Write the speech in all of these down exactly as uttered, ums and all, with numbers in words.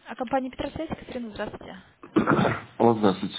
А компания Петросвязь, Екатерина, здравствуйте. О, здравствуйте.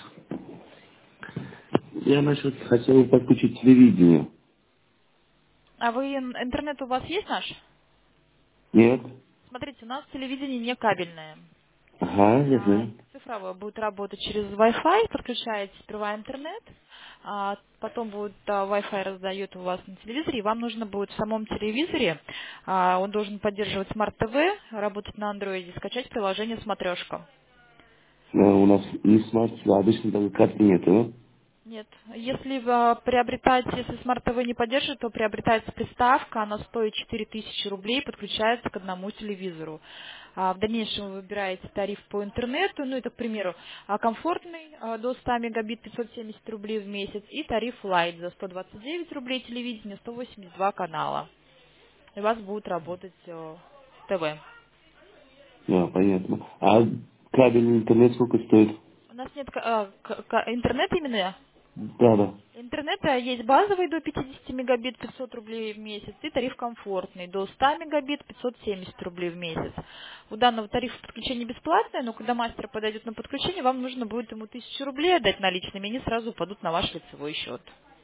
Я насчет хотел подключить телевидение. А вы, ин- интернет у вас есть наш? Нет? Смотрите, у нас телевидение не кабельное. Ага, я А, знаю. цифровое будет работать через Wi-Fi, подключаете сперва интернет, а потом будет а, Wi-Fi раздает у вас на телевизоре, и вам нужно будет в самом телевизоре, а, он должен поддерживать Smart ти ви, работать на андроиде, скачать приложение «Смотрешка». Э, У нас не смарт, а обычно даже карты нету, Нет. Если вы приобретаете, если Smart ти ви не поддерживает, то приобретается приставка, она стоит четыре тысячи рублей, подключается к одному телевизору. А в дальнейшем вы выбираете тариф по интернету, ну это, к примеру, а, комфортный а, до ста мегабит пятьсот семьдесят рублей в месяц и тариф Light за сто двадцать девять рублей телевидение, сто восемьдесят два канала. И у вас будет работать э, ТВ. да? Да, понятно. А кабельный интернет сколько стоит? У нас нет ка- а, к- к- интернет именно. Да, да. Интернета есть базовый до пятидесяти мегабит пятьсот рублей в месяц и тариф комфортный до ста мегабит пятьсот семьдесят рублей в месяц. У данного тарифа подключение бесплатное, но когда мастер подойдет на подключение, вам нужно будет ему тысячу рублей отдать наличными, и они сразу упадут на ваш лицевой счет.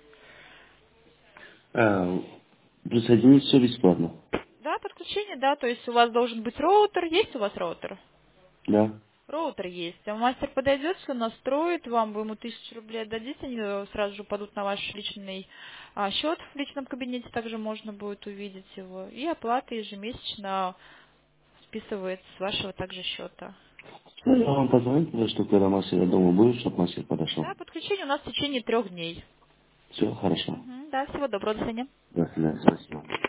А, присоединить все бесплатно. Да, подключение, да, то есть у вас должен быть роутер, есть у вас роутер? Да. Роутер есть. А мастер подойдет, все настроит, вам вы ему тысячу рублей отдадите, они э, сразу же упадут на ваш личный а, счет в личном кабинете, также можно будет увидеть его. И оплата ежемесячно списывается с вашего также счета. Ну, я вам позвоню, потому что когда мастер дома будет, чтобы мастер подошел. Да, подключение у нас в течение трех дней. Все, хорошо. Мгм, да, всего доброго, до свидания. До свидания, спасибо.